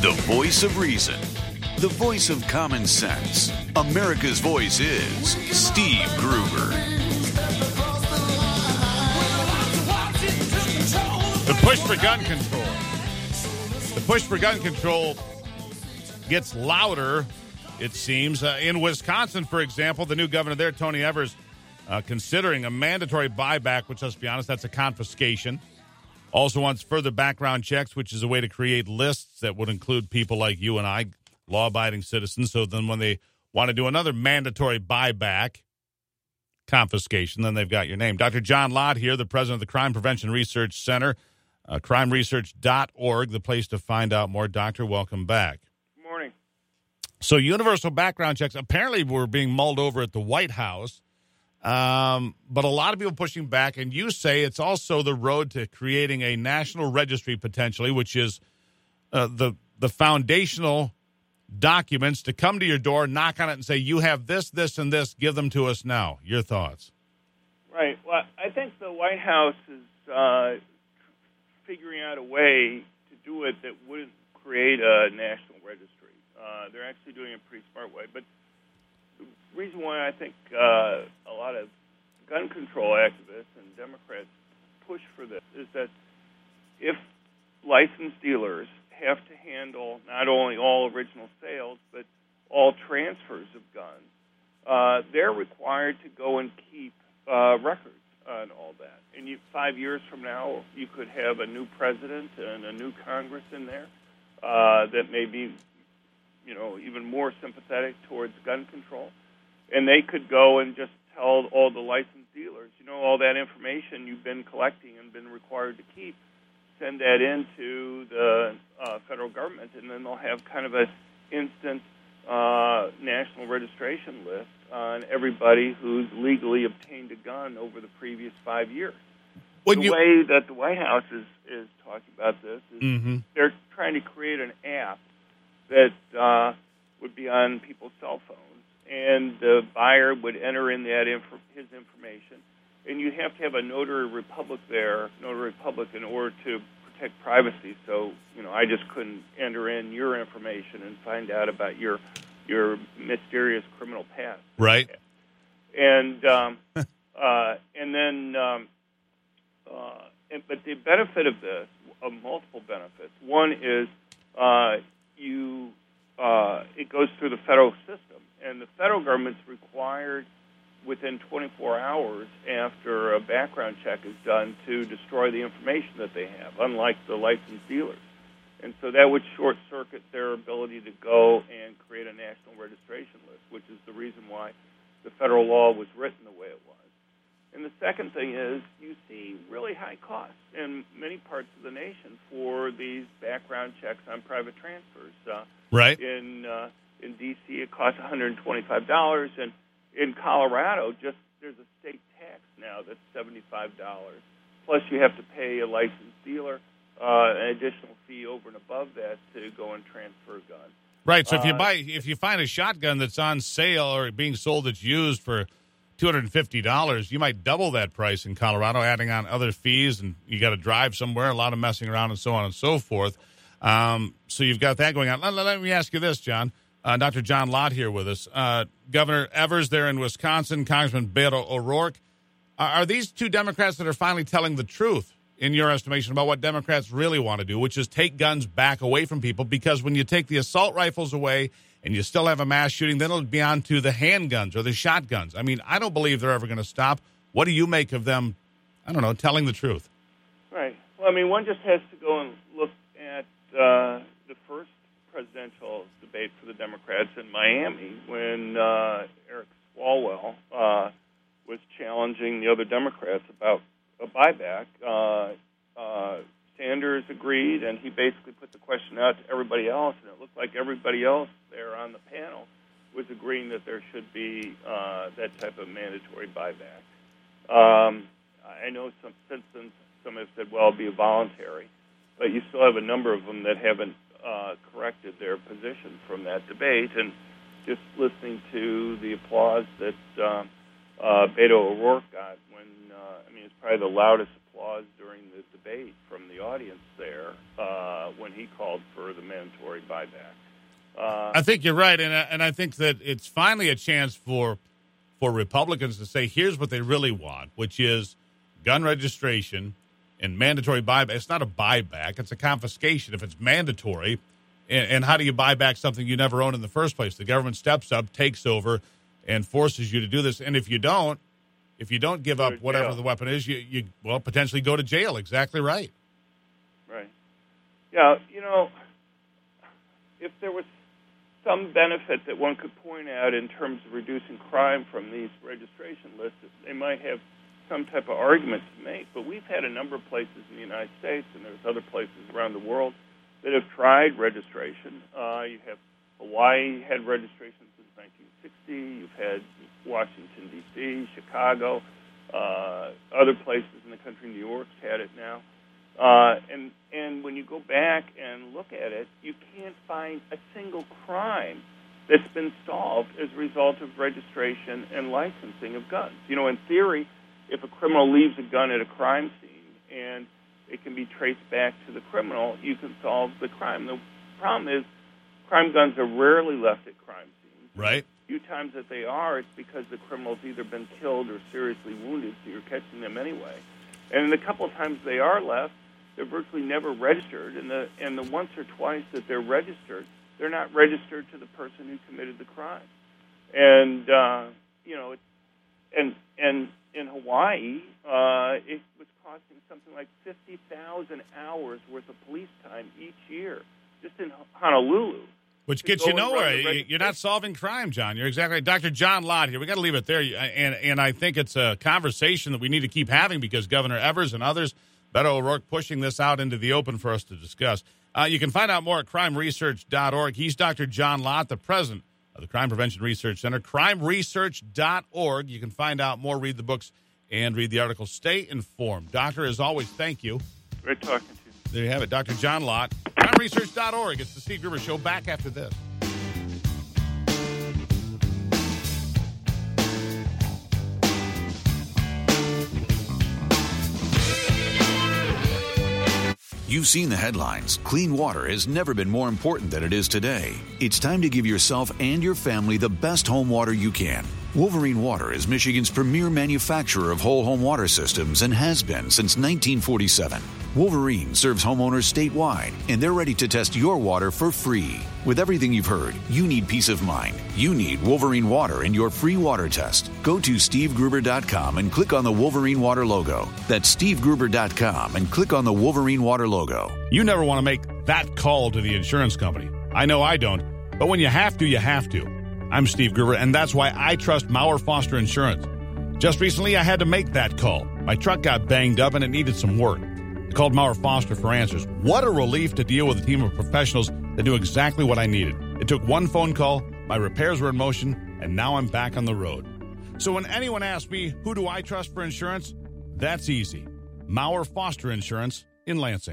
The voice of reason. The voice of common sense. America's voice is Steve Gruber. The push for gun control. The push for gun control gets louder, it seems. In Wisconsin, for example, the new governor there, Tony Evers, considering a mandatory buyback, which, let's be honest, that's a confiscation. Also wants further background checks, which is a way to create lists that would include people like you and I, law-abiding citizens. So then when they want to do another mandatory buyback, confiscation, then they've got your name. Dr. John Lott here, the president of the Crime Prevention Research Center, crimeresearch.org, the place to find out more. Doctor, welcome back. Good morning. So universal background checks apparently were being mulled over at the White House, but a lot of people pushing back, and you say it's also the road to creating a national registry potentially, which is the foundational documents to come to your door, knock on it, and say, you have this, this, and this. Give them to us now. Your thoughts? Right. Well, I think the White House is figuring out a way to do it that wouldn't create a national registry. They're actually doing it a pretty smart way. But the reason why I think a lot of gun control activists and Democrats push for this is that if licensed dealers have to handle not only all original sales, but all transfers of guns, they're required to go and keep records on all that. And 5 years from now, you could have a new president and a new Congress in there that may be, even more sympathetic towards gun control. And they could go and just tell all the licensed dealers, all that information you've been collecting and been required to keep, send that into the federal government, and then they'll have kind of an instant national registration list on everybody who's legally obtained a gun over the previous 5 years. The way that the White House is talking about this is they're trying to create an app that would be on people's cell phones, and the buyer would enter in his information, and you'd have to have a notary public in order to protect privacy. So, I just couldn't enter in your information and find out about your mysterious criminal past. Right. And but the benefit of this, multiple benefits. One is it goes through the federal system, and the federal government's required within 24 hours after a background check is done to destroy the information that they have, unlike the licensed dealers. And so that would short-circuit their ability to go and create a national registration list, which is the reason why the federal law was written the way it was. And the second thing is you see really high costs in many parts of the nation for these background checks on private transfers. Right. In D.C., it costs $125, and in Colorado, there's a state tax now that's $75. Plus, you have to pay a licensed dealer an additional fee over and above that to go and transfer a gun. Right. So if you find a shotgun that's on sale or being sold that's used for $250, you might double that price in Colorado, adding on other fees, and you got to drive somewhere, a lot of messing around, and so on and so forth. So you've got that going on. Let me ask you this, John. Dr. John Lott here with us. Governor Evers there in Wisconsin, Congressman Beto O'Rourke. Are these two Democrats that are finally telling the truth, in your estimation, about what Democrats really want to do, which is take guns back away from people? Because when you take the assault rifles away and you still have a mass shooting, then it'll be on to the handguns or the shotguns. I mean, I don't believe they're ever going to stop. What do you make of them, telling the truth? Right. Well, one just has to go and look at the first presidential debate for the Democrats in Miami when Eric Swalwell was challenging the other Democrats about a buyback. Sanders agreed, and he basically put the question out to everybody else, and it looked like everybody else there on the panel was agreeing that there should be that type of mandatory buyback. I know some have said, well, it'll be voluntary, but you still have a number of them that haven't corrected their position from that debate. And just listening to the applause that Beto O'Rourke got when, it's probably the loudest applause during the debate from the audience there when he called for the mandatory buyback. I think you're right, and I think that it's finally a chance for Republicans to say, here's what they really want, which is gun registration and mandatory buyback. It's not a buyback. It's a confiscation if it's mandatory. And how do you buy back something you never owned in the first place? The government steps up, takes over, and forces you to do this. And if you don't give up whatever the weapon is, you potentially go to jail. Exactly right. Right. Yeah, if there was some benefit that one could point out in terms of reducing crime from these registration lists, they might have some type of argument to make. But we've had a number of places in the United States, and there's other places around the world that have tried registration. You have Hawaii had registration since 1960. You've had Washington, D.C., Chicago, other places in the country. New York's had it now. And when you go back and look at it, you can't find a single crime that's been solved as a result of registration and licensing of guns. In theory, if a criminal leaves a gun at a crime scene and it can be traced back to the criminal, you can solve the crime. The problem is crime guns are rarely left at crime scenes. Right. A few times that they are, it's because the criminal's either been killed or seriously wounded, so you're catching them anyway. And the couple of times they are left, they're virtually never registered, and the once or twice that they're registered, they're not registered to the person who committed the crime. And and in Hawaii, it was costing something like 50,000 hours worth of police time each year, just in Honolulu. Which gets you nowhere. You're not solving crime, John. You're exactly right. Dr. John Lott here. We got to leave it there. And I think it's a conversation that we need to keep having because Governor Evers and others, Beto O'Rourke, pushing this out into the open for us to discuss. You can find out more at crimeresearch.org. He's Dr. John Lott, the president of the Crime Prevention Research Center, crimeresearch.org. You can find out more, read the books, and read the articles. Stay informed. Doctor, as always, thank you. Great talking to you. There you have it, Dr. John Lott, crimeresearch.org. It's the Steve Gruber Show. Back after this. You've seen the headlines. Clean water has never been more important than it is today. It's time to give yourself and your family the best home water you can. Wolverine Water is Michigan's premier manufacturer of whole home water systems and has been since 1947. Wolverine serves homeowners statewide, and they're ready to test your water for free. With everything you've heard, you need peace of mind. You need Wolverine Water in your free water test. Go to SteveGruber.com and click on the Wolverine Water logo. That's SteveGruber.com and click on the Wolverine Water logo. You never want to make that call to the insurance company. I know I don't, but when you have to, you have to. I'm Steve Gruber, and that's why I trust Maurer Foster Insurance. Just recently, I had to make that call. My truck got banged up, and it needed some work. I called Maurer Foster for answers. What a relief to deal with a team of professionals that knew exactly what I needed. It took one phone call, my repairs were in motion, and now I'm back on the road. So when anyone asks me, who do I trust for insurance? That's easy. Maurer Foster Insurance in Lansing.